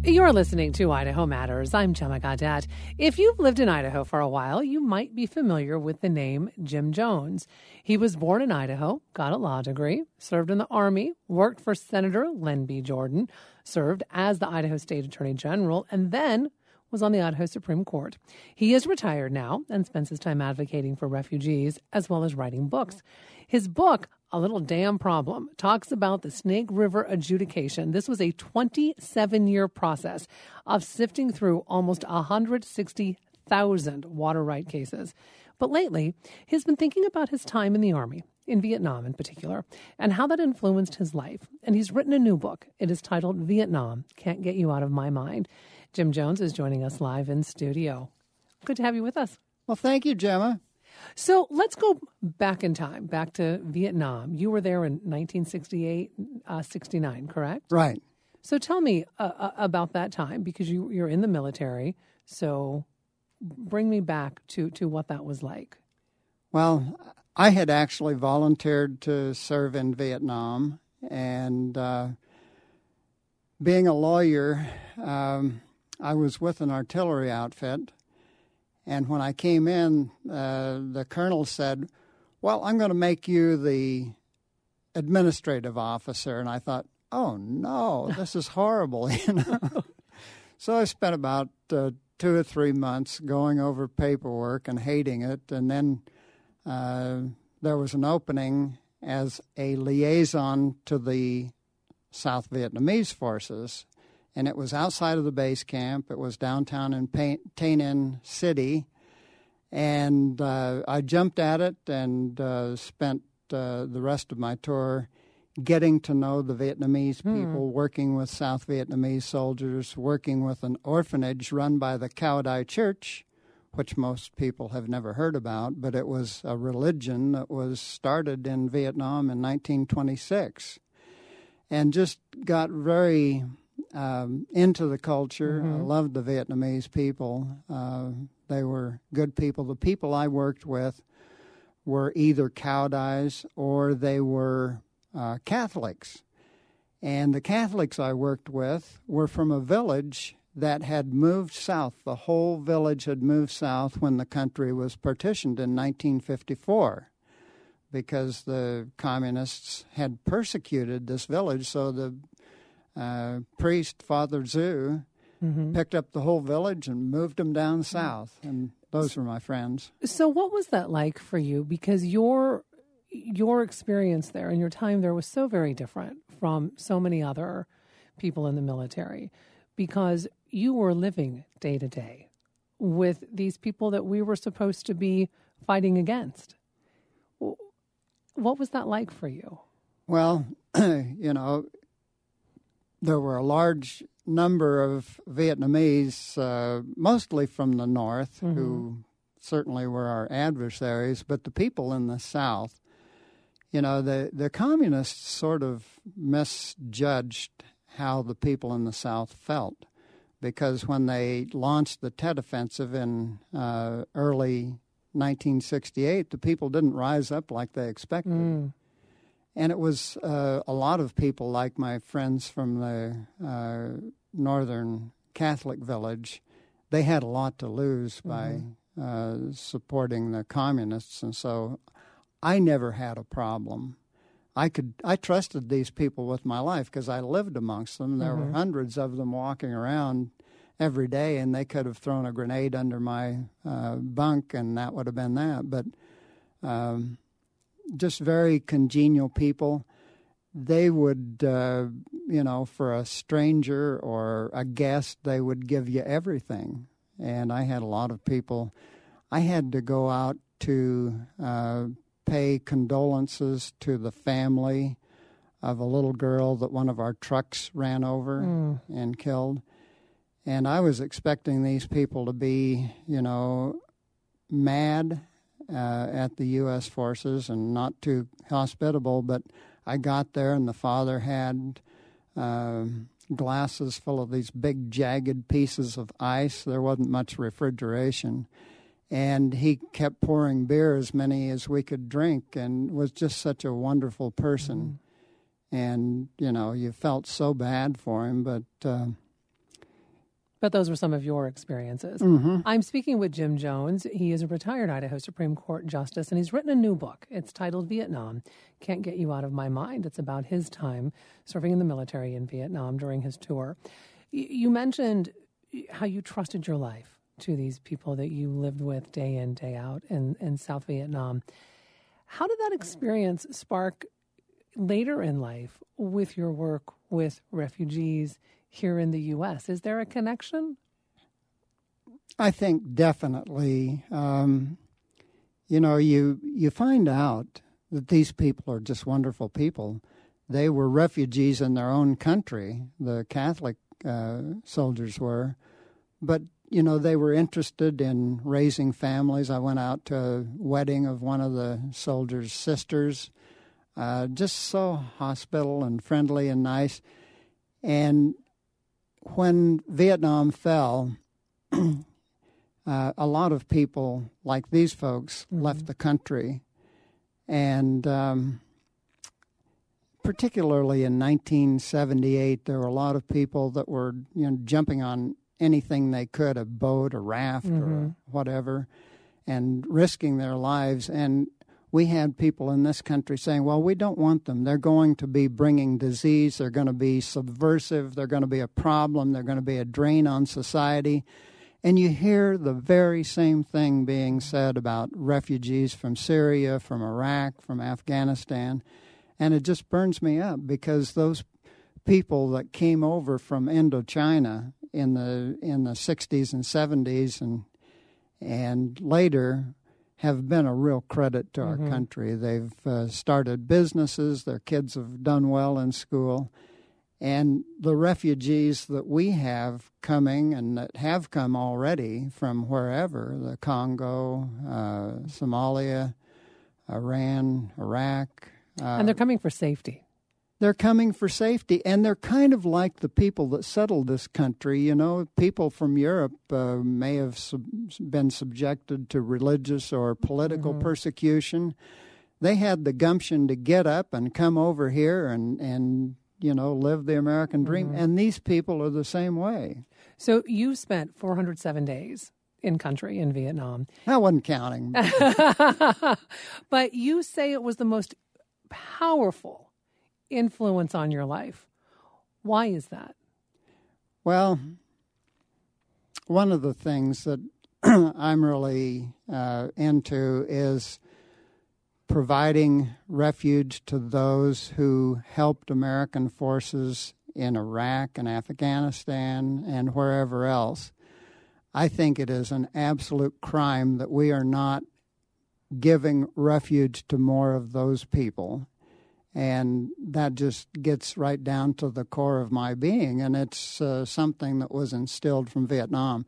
You're listening to Idaho Matters. I'm Gemma Gaudet. If you've lived in Idaho for a while, you might be familiar with the name Jim Jones. He was born in Idaho, got a law degree, served in the Army, worked for Senator Len B. Jordan, served as the Idaho State Attorney General, and then was on the Idaho Supreme Court. He is retired now and spends his time advocating for refugees as well as writing books. His book, A Little Damn Problem, talks about the Snake River adjudication. This was a 27-year process of sifting through almost 160,000 water right cases. But lately, he's been thinking about his time in the Army, in Vietnam in particular, and how that influenced his life. And he's written a new book. It is titled Vietnam Can't Get You Out of My Mind. Jim Jones is joining us live in studio. Good to have you with us. Well, thank you, Gemma. So let's go back in time, back to Vietnam. You were there in 1968, 69, correct? Right. So tell me about that time, because you're in the military. So bring me back to what that was like. Well, I had actually volunteered to serve in Vietnam, and being a lawyer, I was with an artillery outfit, and when I came in, the colonel said, well, I'm going to make you the administrative officer. And I thought, oh, no, this is horrible. So I spent about 2 or 3 months going over paperwork and hating it. And then there was an opening as a liaison to the South Vietnamese forces. And it was outside of the base camp. It was downtown in Tay Ninh City. And I jumped at it and spent the rest of my tour getting to know the Vietnamese people, working with South Vietnamese soldiers, working with an orphanage run by the Cao Dai Church, which most people have never heard about, but it was a religion that was started in Vietnam in 1926. And just got very into the culture. I loved the Vietnamese people. They were good people. The people I worked with were either Cao Dais or they were Catholics. And the Catholics I worked with were from a village that had moved south. The whole village had moved south when the country was partitioned in 1954. Because the communists had persecuted this village, so the priest, Father Zhu, picked up the whole village and moved them down south, and those were my friends. So what was that like for you? Because your experience there and your time there was so very different from so many other people in the military, because you were living day to day with these people that we were supposed to be fighting against. What was that like for you? Well, there were a large number of Vietnamese, mostly from the north, who certainly were our adversaries, but the people in the south, the communists sort of misjudged how the people in the south felt, because when they launched the Tet Offensive in early 1968, the people didn't rise up like they expected. And it was a lot of people, like my friends from the northern Catholic village, they had a lot to lose by supporting the communists. And so I never had a problem. I trusted these people with my life because I lived amongst them. There were hundreds of them walking around every day, and they could have thrown a grenade under my bunk, and that would have been that. But just very congenial people. They would, for a stranger or a guest, they would give you everything. And I had a lot of people. I had to go out to pay condolences to the family of a little girl that one of our trucks ran over and killed. And I was expecting these people to be, mad at the U.S. forces and not too hospitable, but I got there and the father had glasses full of these big jagged pieces of ice. There wasn't much refrigeration. And he kept pouring beer, as many as we could drink, and was just such a wonderful person. And, you felt so bad for him, but But those were some of your experiences. I'm speaking with Jim Jones. He is a retired Idaho Supreme Court justice, and he's written a new book. It's titled Vietnam, Can't Get You Out of My Mind. It's about his time serving in the military in Vietnam during his tour. You mentioned how you trusted your life to these people that you lived with day in, day out in South Vietnam. How did that experience spark later in life with your work with refugees here in the U.S.? Is there a connection? I think definitely. You find out that these people are just wonderful people. They were refugees in their own country, the Catholic soldiers were, but they were interested in raising families. I went out to a wedding of one of the soldiers' sisters, just so hospitable and friendly and nice. And when Vietnam fell, a lot of people like these folks left the country. And particularly in 1978, there were a lot of people that were jumping on anything they could, a boat, a raft, or whatever, and risking their lives. And we had people in this country saying, well, we don't want them. They're going to be bringing disease. They're going to be subversive. They're going to be a problem. They're going to be a drain on society. And you hear the very same thing being said about refugees from Syria, from Iraq, from Afghanistan. And it just burns me up because those people that came over from Indochina in the 60s and 70s and later have been a real credit to our country. They've started businesses. Their kids have done well in school. And the refugees that we have coming and that have come already from wherever, the Congo, Somalia, Iran, Iraq. And they're coming for safety. They're coming for safety, and they're kind of like the people that settled this country. People from Europe may have been subjected to religious or political persecution. They had the gumption to get up and come over here and live the American dream. And these people are the same way. So you spent 407 days in country in Vietnam. I wasn't counting. But you say it was the most powerful influence on your life. Why is that? Well, one of the things that I'm really into is providing refuge to those who helped American forces in Iraq and Afghanistan and wherever else. I think it is an absolute crime that we are not giving refuge to more of those people. And that just gets right down to the core of my being, and it's something that was instilled from Vietnam.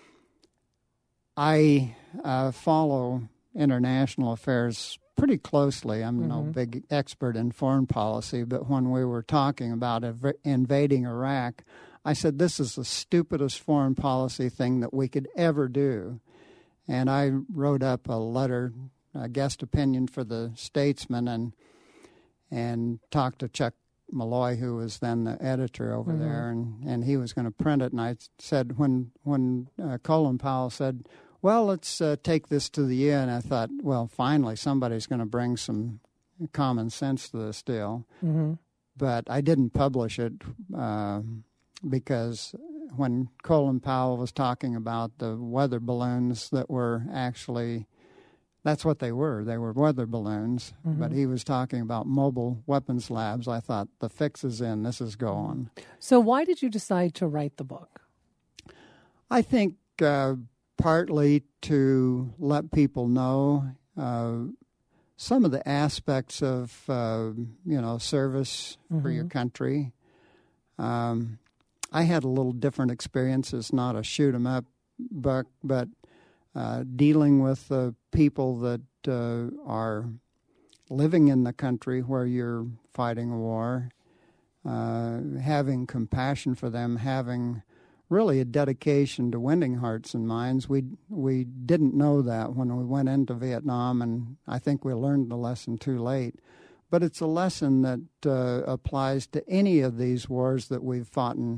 I follow international affairs pretty closely. I'm no big expert in foreign policy, but when we were talking about invading Iraq, I said, this is the stupidest foreign policy thing that we could ever do. And I wrote up a letter, a guest opinion for the Statesman, and talked to Chuck Malloy, who was then the editor over there, and he was going to print it. And I said, when Colin Powell said, well, let's take this to the UN, I thought, well, finally somebody's going to bring some common sense to this deal. But I didn't publish it because when Colin Powell was talking about the weather balloons that were actually, that's what they were. They were weather balloons, but he was talking about mobile weapons labs. I thought, the fix is in. This is going. So why did you decide to write the book? I think partly to let people know some of the aspects of, service for your country. I had a little different experience. It's not a shoot-'em-up book, but dealing with people that are living in the country where you're fighting a war, having compassion for them, having really a dedication to winning hearts and minds. We didn't know that when we went into Vietnam, and I think we learned the lesson too late. But it's a lesson that applies to any of these wars that we've fought in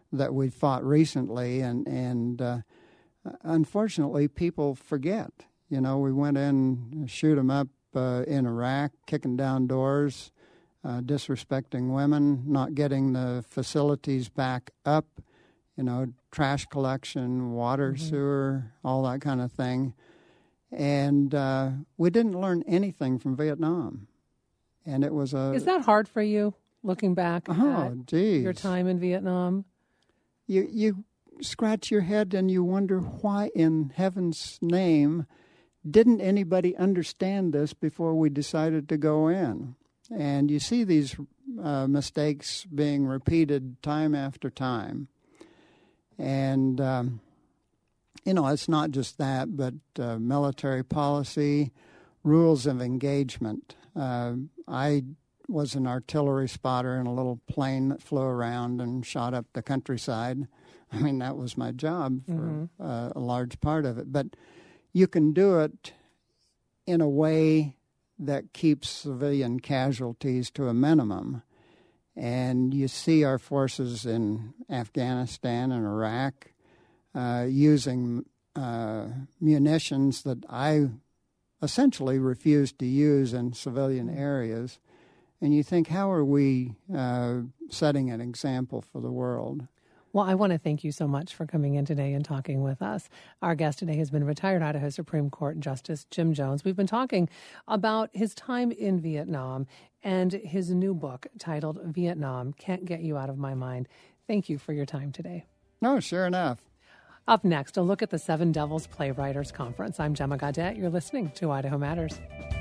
that we fought recently, and unfortunately, people forget. You know, we went in, shoot them up in Iraq, kicking down doors, disrespecting women, not getting the facilities back up, you know, trash collection, water, sewer, all that kind of thing. And we didn't learn anything from Vietnam. And it was a... Is that hard for you, looking back at your time in Vietnam? You scratch your head and you wonder why in heaven's name didn't anybody understand this before we decided to go in? And you see these mistakes being repeated time after time. And, you know, it's not just that, but military policy, rules of engagement. I was an artillery spotter in a little plane that flew around and shot up the countryside. I mean, that was my job for a large part of it. But you can do it in a way that keeps civilian casualties to a minimum. And you see our forces in Afghanistan and Iraq using munitions that I essentially refused to use in civilian areas. And you think, how are we setting an example for the world? Well, I want to thank you so much for coming in today and talking with us. Our guest today has been retired Idaho Supreme Court Justice Jim Jones. We've been talking about his time in Vietnam and his new book titled Vietnam Can't Get You Out of My Mind. Thank you for your time today. No, sure enough. Up next, a look at the Seven Devils Playwriters Conference. I'm Gemma Gaudet. You're listening to Idaho Matters.